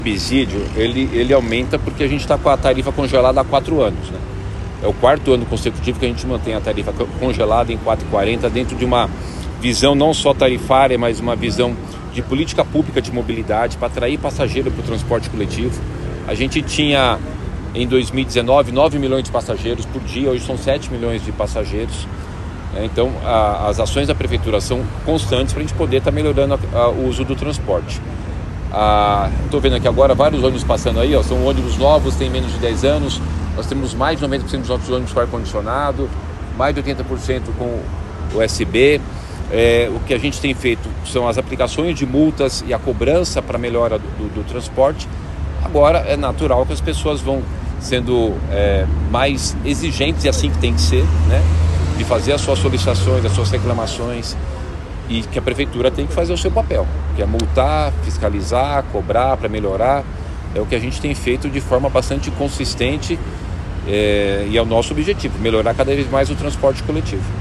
subsídio ele aumenta porque a gente está com a tarifa congelada há 4 anos, né? É o 4º ano consecutivo que a gente mantém a tarifa congelada em R$ 4,40 dentro de uma visão não só tarifária, mas uma visão de política pública de mobilidade para atrair passageiro para o transporte coletivo. A gente tinha em 2019 9 milhões de passageiros por dia, hoje são 7 milhões de passageiros. Então as ações da prefeitura são constantes para a gente poder estar melhorando o uso do transporte. Estou vendo aqui agora vários ônibus passando aí, são ônibus novos, têm menos de 10 anos. Nós temos mais de 90% dos nossos ônibus com ar-condicionado, mais de 80% com USB. O que a gente tem feito são as aplicações de multas e a cobrança para a melhora do transporte. Agora é natural que as pessoas vão sendo mais exigentes, e assim que tem que ser, né? De fazer as suas solicitações, as suas reclamações, e que a prefeitura tem que fazer o seu papel, que é multar, fiscalizar, cobrar para melhorar. É o que a gente tem feito de forma bastante consistente, e é o nosso objetivo, melhorar cada vez mais o transporte coletivo.